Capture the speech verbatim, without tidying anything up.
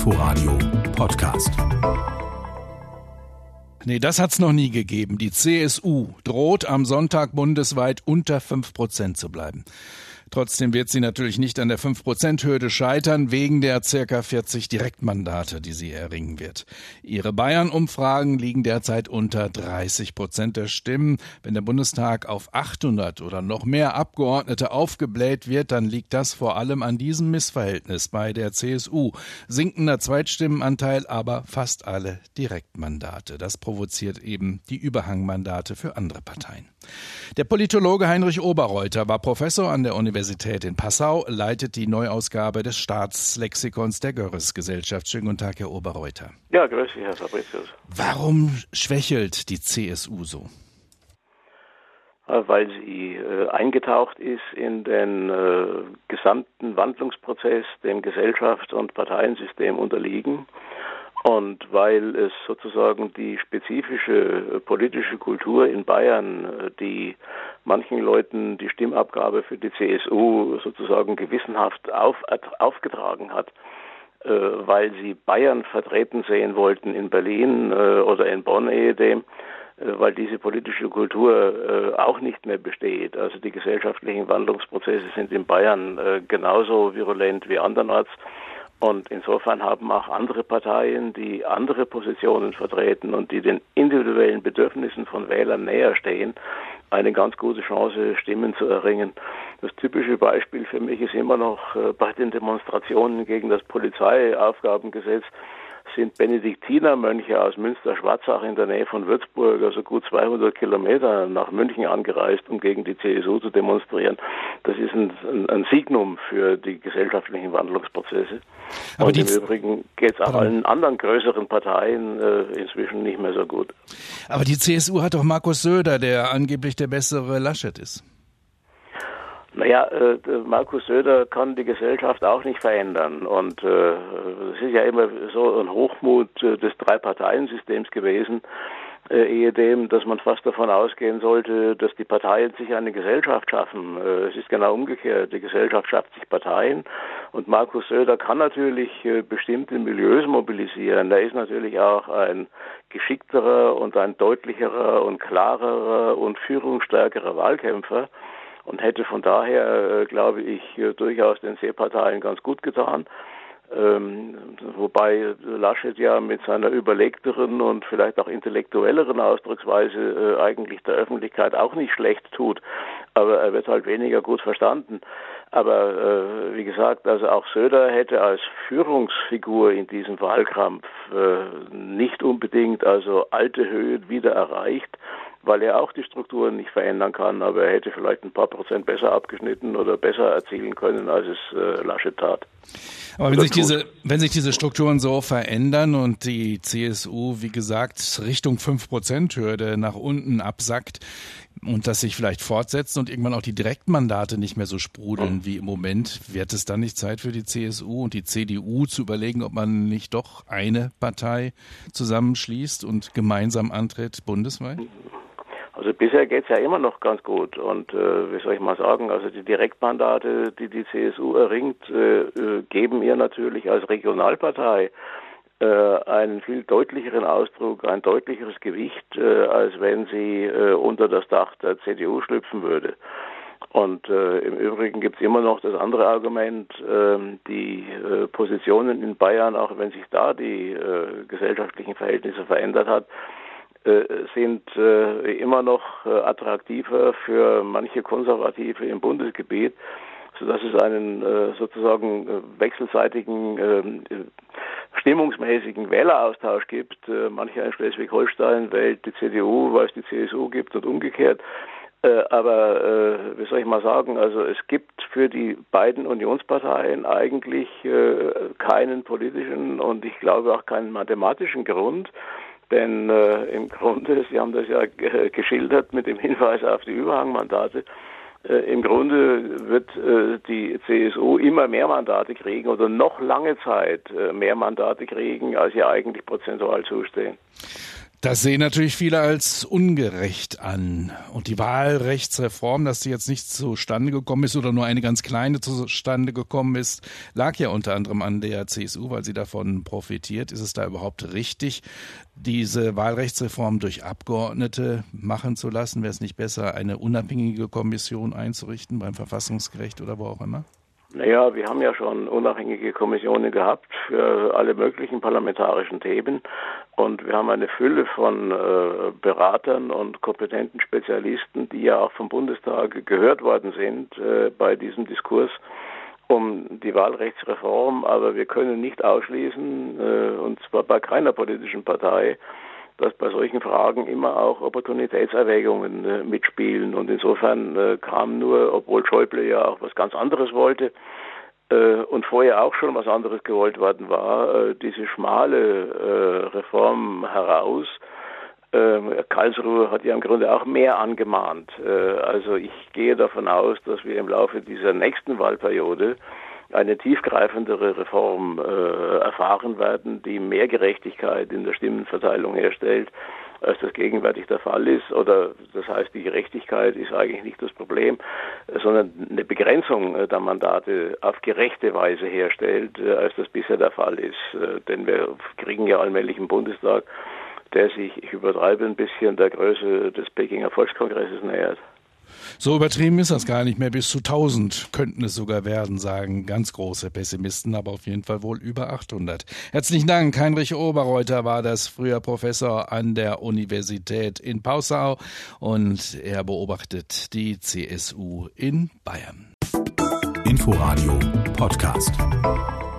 Inforadio Podcast. Nee, das hat's noch nie gegeben. Die C S U droht am Sonntag bundesweit unter fünf Prozent zu bleiben. Trotzdem wird sie natürlich nicht an der fünf Prozent Hürde scheitern, wegen der circa vierzig Direktmandate, die sie erringen wird. Ihre Bayern-Umfragen liegen derzeit unter dreißig Prozent der Stimmen. Wenn der Bundestag auf achthundert oder noch mehr Abgeordnete aufgebläht wird, dann liegt das vor allem an diesem Missverhältnis bei der C S U. Sinkender Zweitstimmenanteil, aber fast alle Direktmandate. Das provoziert eben die Überhangmandate für andere Parteien. Der Politologe Heinrich Oberreuter war Professor an der Universität in Passau, leitet die Neuausgabe des Staatslexikons der Görres-Gesellschaft. Schönen guten Tag, Herr Oberreuter. Ja, grüß Sie, Herr Fabricius. Warum schwächelt die C S U so? Weil sie äh, eingetaucht ist in den äh, gesamten Wandlungsprozess, dem Gesellschafts- und Parteiensystem unterliegen. Und weil es sozusagen die spezifische politische Kultur in Bayern, die manchen Leuten die Stimmabgabe für die C S U sozusagen gewissenhaft auf, aufgetragen hat, äh, weil sie Bayern vertreten sehen wollten in Berlin äh, oder in Bonn ehedem, äh, weil diese politische Kultur äh, auch nicht mehr besteht. Also die gesellschaftlichen Wandlungsprozesse sind in Bayern äh, genauso virulent wie andernorts. Und insofern haben auch andere Parteien, die andere Positionen vertreten und die den individuellen Bedürfnissen von Wählern näher stehen, eine ganz gute Chance, Stimmen zu erringen. Das typische Beispiel für mich ist immer noch äh, bei den Demonstrationen gegen das Polizeiaufgabengesetz sind Benediktinermönche aus Münster-Schwarzach in der Nähe von Würzburg, also gut zweihundert Kilometer nach München angereist, um gegen die C S U zu demonstrieren. Das ist ein, ein, ein Signum für die gesellschaftlichen Wandlungsprozesse. Aber und im Übrigen geht es auch allen anderen größeren Parteien äh, inzwischen nicht mehr so gut. Aber die C S U hat doch Markus Söder, der angeblich der bessere Laschet ist. Naja, äh, Markus Söder kann die Gesellschaft auch nicht verändern. Und äh, es ist ja immer so ein Hochmut äh, des Drei-Parteien-Systems gewesen, äh, ehedem, dass man fast davon ausgehen sollte, dass die Parteien sich eine Gesellschaft schaffen. Äh, es ist genau umgekehrt. Die Gesellschaft schafft sich Parteien. Und Markus Söder kann natürlich äh, bestimmte Milieus mobilisieren. Er ist natürlich auch ein geschickterer und ein deutlicherer und klarerer und führungsstärkerer Wahlkämpfer. Und hätte von daher, äh, glaube ich, äh, durchaus den Seeparteien ganz gut getan. Ähm, wobei Laschet ja mit seiner überlegteren und vielleicht auch intellektuelleren Ausdrucksweise äh, eigentlich der Öffentlichkeit auch nicht schlecht tut. Aber er wird halt weniger gut verstanden. Aber äh, wie gesagt, also auch Söder hätte als Führungsfigur in diesem Wahlkampf äh, nicht unbedingt also alte Höhen wieder erreicht, weil er auch die Strukturen nicht verändern kann, aber er hätte vielleicht ein paar Prozent besser abgeschnitten oder besser erzielen können, als es äh, Laschet tat. Aber wenn sich diese, wenn sich diese Strukturen so verändern und die C S U, wie gesagt, Richtung fünf Prozent Hürde nach unten absackt und das sich vielleicht fortsetzt und irgendwann auch die Direktmandate nicht mehr so sprudeln mhm. wie im Moment, wird es dann nicht Zeit für die C S U und die C D U zu überlegen, ob man nicht doch eine Partei zusammenschließt und gemeinsam antritt bundesweit? Also bisher geht es ja immer noch ganz gut und äh, wie soll ich mal sagen, also die Direktmandate, die die C S U erringt, äh, geben ihr natürlich als Regionalpartei äh, einen viel deutlicheren Ausdruck, ein deutlicheres Gewicht, äh, als wenn sie äh, unter das Dach der C D U schlüpfen würde. Und äh, im Übrigen gibt es immer noch das andere Argument, äh, die äh, Positionen in Bayern, auch wenn sich da die äh, gesellschaftlichen Verhältnisse verändert hat, sind äh, immer noch äh, attraktiver für manche Konservative im Bundesgebiet, sodass es einen äh, sozusagen äh, wechselseitigen, äh, stimmungsmäßigen Wähleraustausch gibt. Äh, mancher in Schleswig-Holstein wählt die C D U, weil es die C S U gibt und umgekehrt. Äh, aber äh, wie soll ich mal sagen, also es gibt für die beiden Unionsparteien eigentlich äh, keinen politischen und ich glaube auch keinen mathematischen Grund, denn äh, im Grunde, Sie haben das ja g- geschildert mit dem Hinweis auf die Überhangmandate, äh, im Grunde wird äh, die C S U immer mehr Mandate kriegen oder noch lange Zeit äh, mehr Mandate kriegen, als ihr eigentlich prozentual zustehen. Das sehen natürlich viele als ungerecht an. Und die Wahlrechtsreform, dass die jetzt nicht zustande gekommen ist oder nur eine ganz kleine zustande gekommen ist, lag ja unter anderem an der C S U, weil sie davon profitiert. Ist es da überhaupt richtig, diese Wahlrechtsreform durch Abgeordnete machen zu lassen? Wäre es nicht besser, eine unabhängige Kommission einzurichten beim Verfassungsgericht oder wo auch immer? Naja, wir haben ja schon unabhängige Kommissionen gehabt für alle möglichen parlamentarischen Themen und wir haben eine Fülle von äh, Beratern und kompetenten Spezialisten, die ja auch vom Bundestag gehört worden sind äh, bei diesem Diskurs um die Wahlrechtsreform, aber wir können nicht ausschließen, äh, und zwar bei keiner politischen Partei, dass bei solchen Fragen immer auch Opportunitätserwägungen äh, mitspielen. Und insofern äh, kam nur, obwohl Schäuble ja auch was ganz anderes wollte äh, und vorher auch schon was anderes gewollt worden war, äh, diese schmale äh, Reform heraus. Äh, Karlsruhe hat ja im Grunde auch mehr angemahnt. Äh, also ich gehe davon aus, dass wir im Laufe dieser nächsten Wahlperiode eine tiefgreifendere Reform äh, erfahren werden, die mehr Gerechtigkeit in der Stimmenverteilung herstellt, als das gegenwärtig der Fall ist. Oder das heißt, die Gerechtigkeit ist eigentlich nicht das Problem, sondern eine Begrenzung der Mandate auf gerechte Weise herstellt, äh, als das bisher der Fall ist. Äh, denn wir kriegen ja allmählich einen Bundestag, der sich, ich übertreibe ein bisschen, der Größe des Pekinger Volkskongresses nähert. So übertrieben ist das gar nicht mehr. Bis zu tausend könnten es sogar werden, sagen ganz große Pessimisten, aber auf jeden Fall wohl über achthundert. Herzlichen Dank. Heinrich Oberreuter war das, früher Professor an der Universität in Passau, und er beobachtet die C S U in Bayern. Inforadio Podcast.